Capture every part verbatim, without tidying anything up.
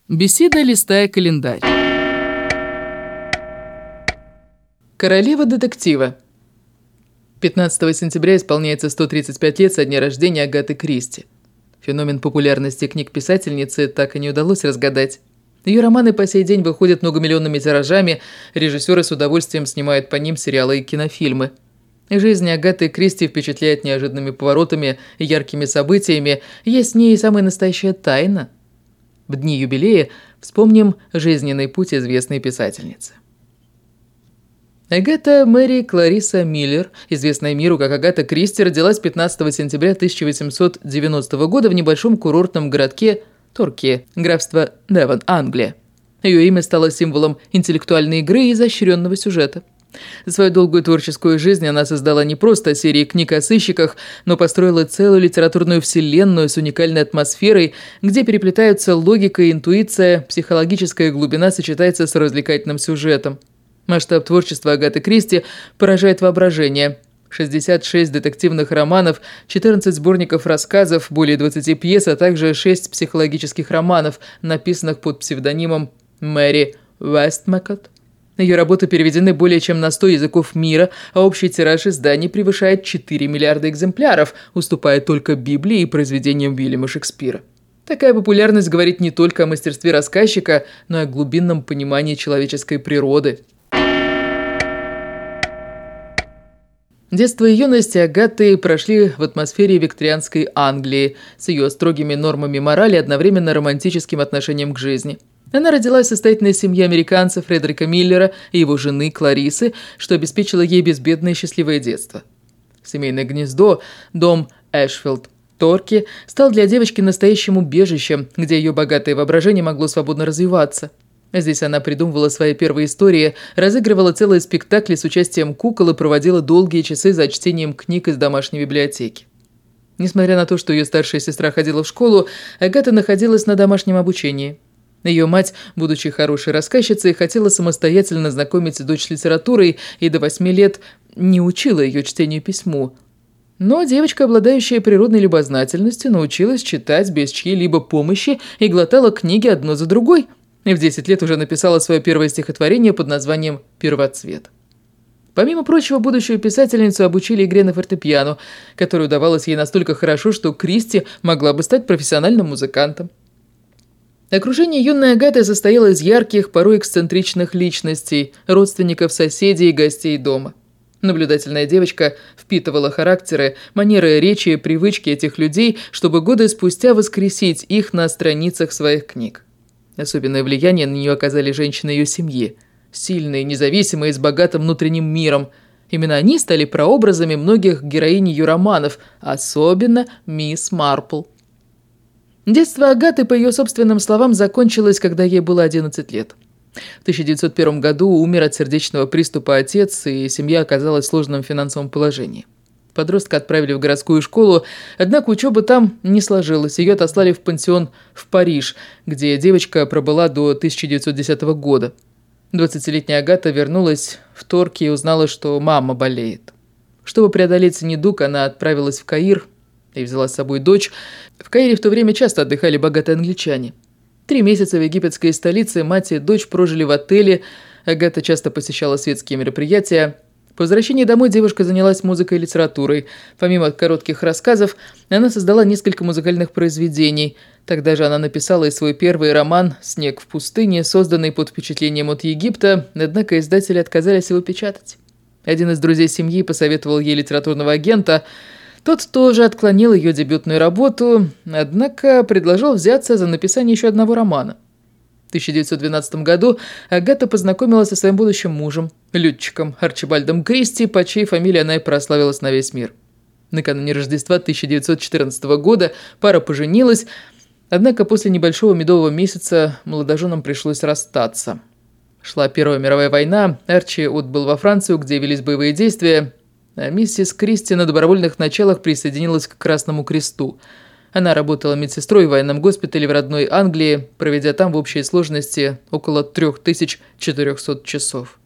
Беседа, листая календарь. Королева детектива. пятнадцатого сентября исполняется сто тридцать пять лет со дня рождения Агаты Кристи. Феномен популярности книг писательницы так и не удалось разгадать. Ее романы по сей день выходят многомиллионными тиражами, режиссеры с удовольствием снимают по ним сериалы и кинофильмы. Жизнь Агаты Кристи впечатляет неожиданными поворотами и яркими событиями, есть в ней и самая настоящая тайна. В дни юбилея вспомним жизненный путь известной писательницы. Агата Мэри Клариса Миллер, известная миру как Агата Кристи, родилась пятнадцатого сентября тысяча восемьсот девяностого года в небольшом курортном городке Торки, графство Девон, Англия. Ее имя стало символом интеллектуальной игры и изощренного сюжета. За свою долгую творческую жизнь она создала не просто серии книг о сыщиках, но построила целую литературную вселенную с уникальной атмосферой, где переплетаются логика и интуиция, психологическая глубина сочетается с развлекательным сюжетом. Масштаб творчества Агаты Кристи поражает воображение. шестьдесят шесть детективных романов, четырнадцать сборников рассказов, более двадцати пьес, а также шесть психологических романов, написанных под псевдонимом Мэри Вестмакот. Ее работы переведены более чем на сто языков мира, а общий тираж изданий превышает четыре миллиарда экземпляров, уступая только Библии и произведениям Уильяма Шекспира. Такая популярность говорит не только о мастерстве рассказчика, но и о глубинном понимании человеческой природы. Детство и юность Агаты прошли в атмосфере викторианской Англии с ее строгими нормами морали и одновременно романтическим отношением к жизни. Она родилась в состоятельной семье американца Фредерика Миллера и его жены Кларисы, что обеспечило ей безбедное и счастливое детство. Семейное гнездо, дом Эшфилд Торки, стал для девочки настоящим убежищем, где ее богатое воображение могло свободно развиваться. Здесь она придумывала свои первые истории, разыгрывала целые спектакли с участием кукол и проводила долгие часы за чтением книг из домашней библиотеки. Несмотря на то, что ее старшая сестра ходила в школу, Агата находилась на домашнем обучении. Ее мать, будучи хорошей рассказчицей, хотела самостоятельно знакомить дочь с литературой и до восьми лет не учила ее чтению и письму. Но девочка, обладающая природной любознательностью, научилась читать без чьей-либо помощи и глотала книги одну за другой. И в десять лет уже написала свое первое стихотворение под названием «Первоцвет». Помимо прочего, будущую писательницу обучили игре на фортепиано, которая удавалась ей настолько хорошо, что Кристи могла бы стать профессиональным музыкантом. Окружение юной Агаты состояло из ярких, порой эксцентричных личностей, родственников, соседей и гостей дома. Наблюдательная девочка впитывала характеры, манеры речи и привычки этих людей, чтобы годы спустя воскресить их на страницах своих книг. Особенное влияние на нее оказали женщины ее семьи. Сильные, независимые, с богатым внутренним миром. Именно они стали прообразами многих героинь ее романов, особенно мисс Марпл. Детство Агаты, по ее собственным словам, закончилось, когда ей было одиннадцать лет. В тысяча девятьсот первом году умер от сердечного приступа отец, и семья оказалась в сложном финансовом положении. Подростка отправили в городскую школу, однако учеба там не сложилась. Ее отослали в пансион в Париж, где девочка пробыла до тысяча девятьсот десятого года. двадцатилетняя Агата вернулась в Торки и узнала, что мама болеет. Чтобы преодолеть недуг, она отправилась в Каир и взяла с собой дочь. В Каире в то время часто отдыхали богатые англичане. Три месяца в египетской столице мать и дочь прожили в отеле. Агата часто посещала светские мероприятия. По возвращении домой девушка занялась музыкой и литературой. Помимо коротких рассказов, она создала несколько музыкальных произведений. Тогда же она написала и свой первый роман «Снег в пустыне», созданный под впечатлением от Египта, однако издатели отказались его печатать. Один из друзей семьи посоветовал ей литературного агента. Тот тоже отклонил ее дебютную работу, однако предложил взяться за написание еще одного романа. В тысяча девятьсот двенадцатом году Агата познакомилась со своим будущим мужем, летчиком Арчибальдом Кристи, по чьей фамилии она и прославилась на весь мир. Накануне Рождества тысяча девятьсот четырнадцатого года пара поженилась, однако после небольшого медового месяца молодоженам пришлось расстаться. Шла Первая мировая война, Арчи отбыл во Францию, где велись боевые действия, а миссис Кристи на добровольных началах присоединилась к Красному Кресту. Она работала медсестрой в военном госпитале в родной Англии, проведя там в общей сложности около три тысячи четыреста часов.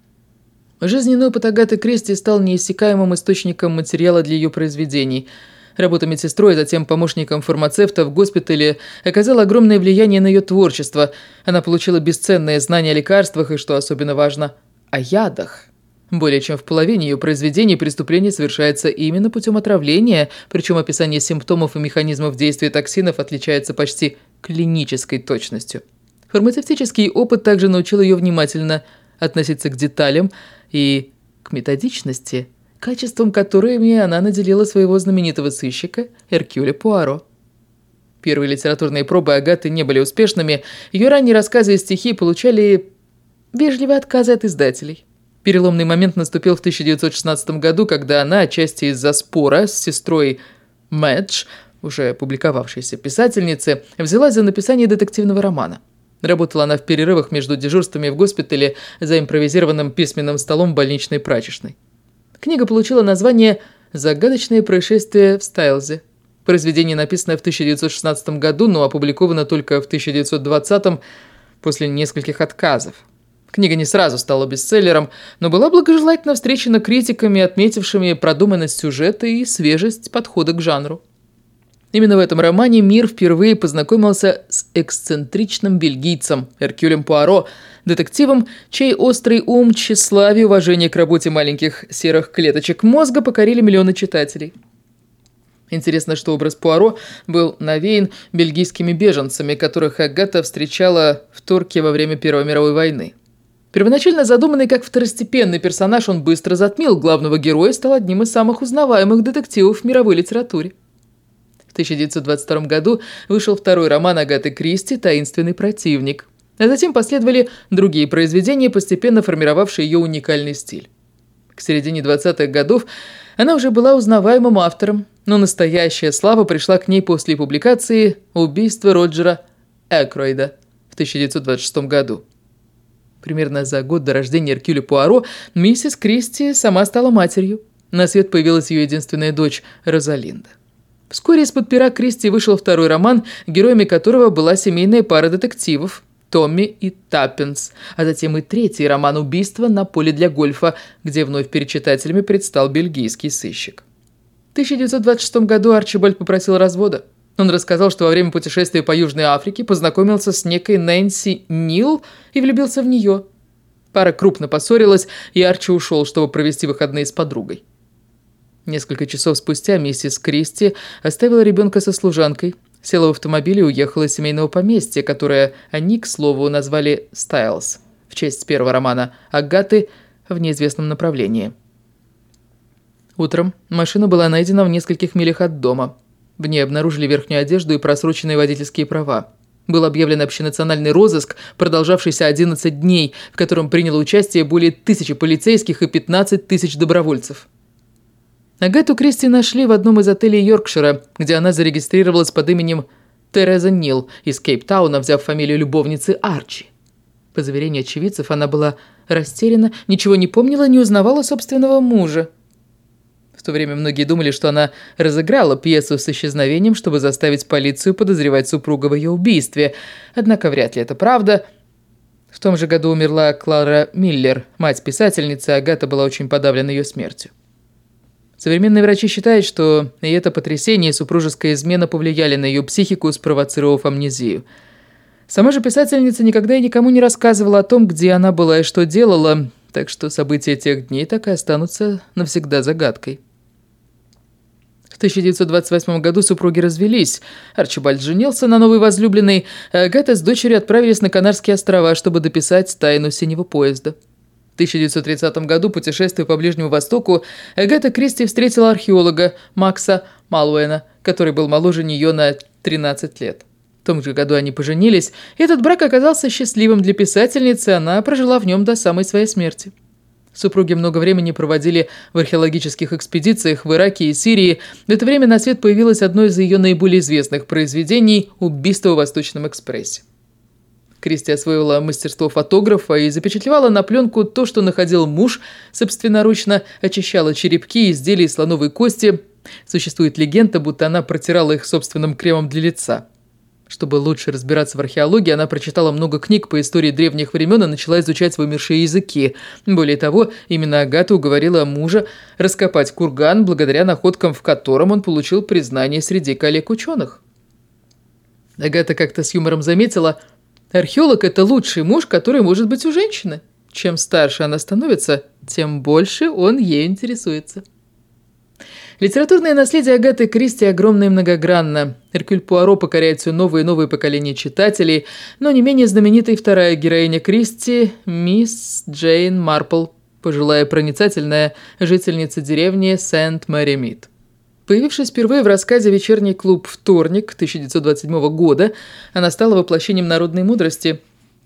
Жизненный опыт Агаты Кристи стал неиссякаемым источником материала для ее произведений. Работа медсестрой, затем помощником фармацевта в госпитале оказала огромное влияние на ее творчество. Она получила бесценные знания о лекарствах и, что особенно важно, о ядах. Более чем в половине ее произведений преступление совершается именно путем отравления, причем описание симптомов и механизмов действия токсинов отличается почти клинической точностью. Фармацевтический опыт также научил ее внимательно относиться к деталям и к методичности, качеством которыми она наделила своего знаменитого сыщика Эркюля Пуаро. Первые литературные пробы Агаты не были успешными, ее ранние рассказы и стихи получали вежливые отказы от издателей. Переломный момент наступил в тысяча девятьсот шестнадцатом году, когда она, отчасти из-за спора с сестрой Мэдж, уже публиковавшейся писательницы, взялась за написание детективного романа. Работала она в перерывах между дежурствами в госпитале за импровизированным письменным столом больничной прачечной. Книга получила название «Загадочное происшествие в Стайлзе». Произведение написано в тысяча девятьсот шестнадцатом году, но опубликовано только в тысяча девятьсот двадцатом после нескольких отказов. Книга не сразу стала бестселлером, но была благожелательно встречена критиками, отметившими продуманность сюжета и свежесть подхода к жанру. Именно в этом романе мир впервые познакомился с эксцентричным бельгийцем Эркюлем Пуаро, детективом, чей острый ум, тщеславие и уважение к работе маленьких серых клеточек мозга покорили миллионы читателей. Интересно, что образ Пуаро был навеян бельгийскими беженцами, которых Агата встречала в Торке во время Первой мировой войны. Первоначально задуманный как второстепенный персонаж, он быстро затмил главного героя и стал одним из самых узнаваемых детективов в мировой литературе. В тысяча девятьсот двадцать втором году вышел второй роман Агаты Кристи «Таинственный противник», а затем последовали другие произведения, постепенно формировавшие ее уникальный стиль. К середине двадцатых годов она уже была узнаваемым автором, но настоящая слава пришла к ней после публикации «Убийство Роджера Экройда» в тысяча девятьсот двадцать шестом году. Примерно за год до рождения Эркюля Пуаро миссис Кристи сама стала матерью. На свет появилась ее единственная дочь Розалинда. Вскоре из-под пера Кристи вышел второй роман, героями которого была семейная пара детективов Томми и Таппинс, а затем и третий роман «Убийство на поле для гольфа», где вновь перед читателями предстал бельгийский сыщик. В тысяча девятьсот двадцать шестом году Арчибальд попросил развода. Он рассказал, что во время путешествия по Южной Африке познакомился с некой Нэнси Нил и влюбился в нее. Пара крупно поссорилась, и Арчи ушел, чтобы провести выходные с подругой. Несколько часов спустя миссис Кристи оставила ребенка со служанкой, села в автомобиль и уехала из семейного поместья, которое они, к слову, назвали «Стайлз» в честь первого романа Агаты «В неизвестном направлении». Утром машина была найдена в нескольких милях от дома. В ней обнаружили верхнюю одежду и просроченные водительские права. Был объявлен общенациональный розыск, продолжавшийся одиннадцать дней, в котором приняло участие более тысячи полицейских и пятнадцать тысяч добровольцев. Агату Кристи нашли в одном из отелей Йоркшира, где она зарегистрировалась под именем Тереза Нил из Кейптауна, взяв фамилию любовницы Арчи. По заверению очевидцев, она была растеряна, ничего не помнила, не узнавала собственного мужа. В то время многие думали, что она разыграла пьесу с исчезновением, чтобы заставить полицию подозревать супруга в ее убийстве. Однако вряд ли это правда. В том же году умерла Клара Миллер, мать писательницы, Агата была очень подавлена ее смертью. Современные врачи считают, что и это потрясение, и супружеская измена повлияли на ее психику, спровоцировав амнезию. Сама же писательница никогда и никому не рассказывала о том, где она была и что делала, так что события тех дней так и останутся навсегда загадкой. В тысяча девятьсот двадцать восьмом году супруги развелись. Арчибальд женился на новой возлюбленной, а Агата с дочерью отправились на Канарские острова, чтобы дописать «Тайну синего поезда». В тысяча девятьсот тридцатом году, путешествуя по Ближнему Востоку, Агата Кристи встретила археолога Макса Малуэна, который был моложе нее на тринадцать лет. В том же году они поженились, и этот брак оказался счастливым для писательницы, она прожила в нем до самой своей смерти. Супруги много времени проводили в археологических экспедициях в Ираке и Сирии. В это время на свет появилось одно из ее наиболее известных произведений «Убийство в Восточном экспрессе». Кристи освоила мастерство фотографа и запечатлевала на пленку то, что находил муж, собственноручно очищала черепки и изделия из слоновой кости. Существует легенда, будто она протирала их собственным кремом для лица. Чтобы лучше разбираться в археологии, она прочитала много книг по истории древних времен и начала изучать вымершие языки. Более того, именно Агата уговорила мужа раскопать курган, благодаря находкам в котором он получил признание среди коллег-ученых. Агата как-то с юмором заметила: археолог – это лучший муж, который может быть у женщины. Чем старше она становится, тем больше он ею интересуется. Литературное наследие Агаты Кристи огромно и многогранно. Эркюль Пуаро покоряет все новые и новые поколения читателей, но не менее знаменита и вторая героиня Кристи – мисс Джейн Марпл, пожилая проницательная жительница деревни Сент-Мэри-Мид. Появившись впервые в рассказе «Вечерний клуб «Вторник» тысяча девятьсот двадцать седьмого года, она стала воплощением народной мудрости.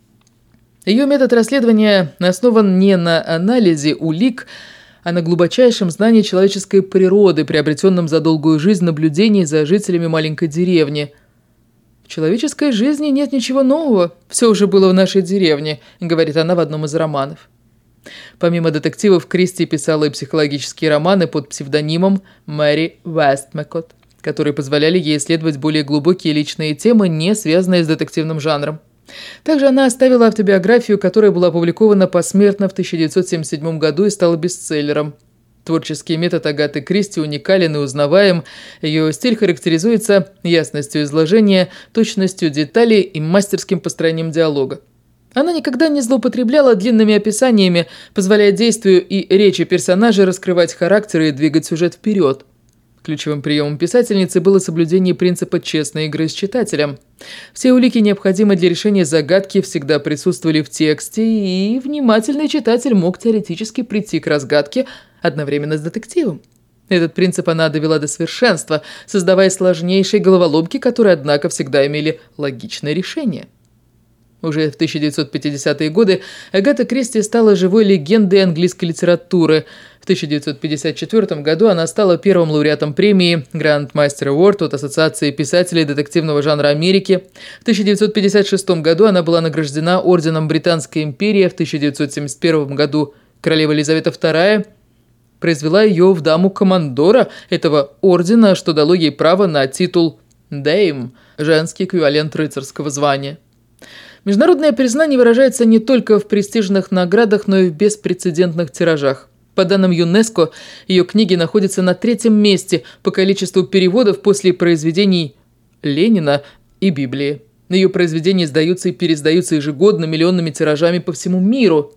Ее метод расследования основан не на анализе улик, а на глубочайшем знании человеческой природы, приобретенном за долгую жизнь наблюдений за жителями маленькой деревни. «В человеческой жизни нет ничего нового, все уже было в нашей деревне», — говорит она в одном из романов. Помимо детективов, Кристи писала и психологические романы под псевдонимом Мэри Вестмакот, которые позволяли ей исследовать более глубокие личные темы, не связанные с детективным жанром. Также она оставила автобиографию, которая была опубликована посмертно в тысяча девятьсот семьдесят седьмом году и стала бестселлером. Творческий метод Агаты Кристи уникален и узнаваем. Ее стиль характеризуется ясностью изложения, точностью деталей и мастерским построением диалога. Она никогда не злоупотребляла длинными описаниями, позволяя действию и речи персонажей раскрывать характеры и двигать сюжет вперед. Ключевым приемом писательницы было соблюдение принципа честной игры с читателем. Все улики, необходимые для решения загадки, всегда присутствовали в тексте, и внимательный читатель мог теоретически прийти к разгадке одновременно с детективом. Этот принцип она довела до совершенства, создавая сложнейшие головоломки, которые, однако, всегда имели логичное решение. Уже в тысяча девятьсот пятидесятые годы Агата Кристи стала живой легендой английской литературы. В тысяча девятьсот пятьдесят четвёртом году она стала первым лауреатом премии Grand Master Award от Ассоциации писателей детективного жанра Америки. В тысяча девятьсот пятьдесят шестом году она была награждена орденом Британской империи. В тысяча девятьсот семьдесят первом году королева Елизавета вторая произвела ее в даму командора этого ордена, что дало ей право на титул «Дейм» – женский эквивалент рыцарского звания. Международное признание выражается не только в престижных наградах, но и в беспрецедентных тиражах. По данным ЮНЕСКО, ее книги находятся на третьем месте по количеству переводов после произведений Ленина и Библии. Ее произведения издаются и переиздаются ежегодно миллионными тиражами по всему миру.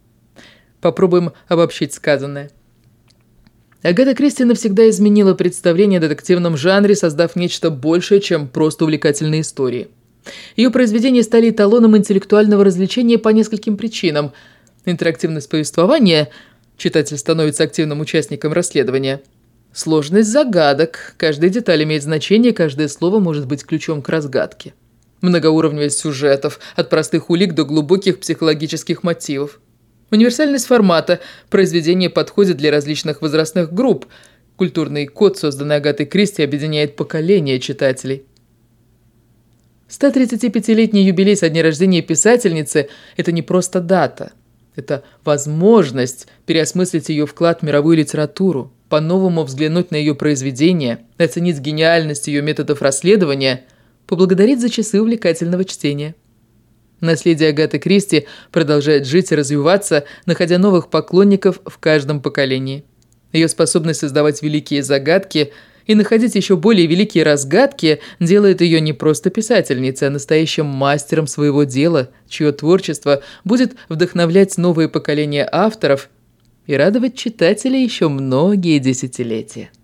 Попробуем обобщить сказанное. Агата Кристи навсегда изменила представление о детективном жанре, создав нечто большее, чем просто увлекательные истории. Ее произведения стали эталоном интеллектуального развлечения по нескольким причинам. Интерактивность повествования – читатель становится активным участником расследования. Сложность загадок – каждая деталь имеет значение, каждое слово может быть ключом к разгадке. Многоуровневость сюжетов – от простых улик до глубоких психологических мотивов. Универсальность формата – произведение подходит для различных возрастных групп. Культурный код, созданный Агатой Кристи, объединяет поколения читателей. сто тридцатипятилетний юбилей со дня рождения писательницы – это не просто дата. Это возможность переосмыслить ее вклад в мировую литературу, по-новому взглянуть на ее произведения, оценить гениальность ее методов расследования, поблагодарить за часы увлекательного чтения. Наследие Агаты Кристи продолжает жить и развиваться, находя новых поклонников в каждом поколении. Ее способность создавать великие загадки – и находить еще более великие разгадки делает ее не просто писательницей, а настоящим мастером своего дела, чье творчество будет вдохновлять новые поколения авторов и радовать читателей еще многие десятилетия.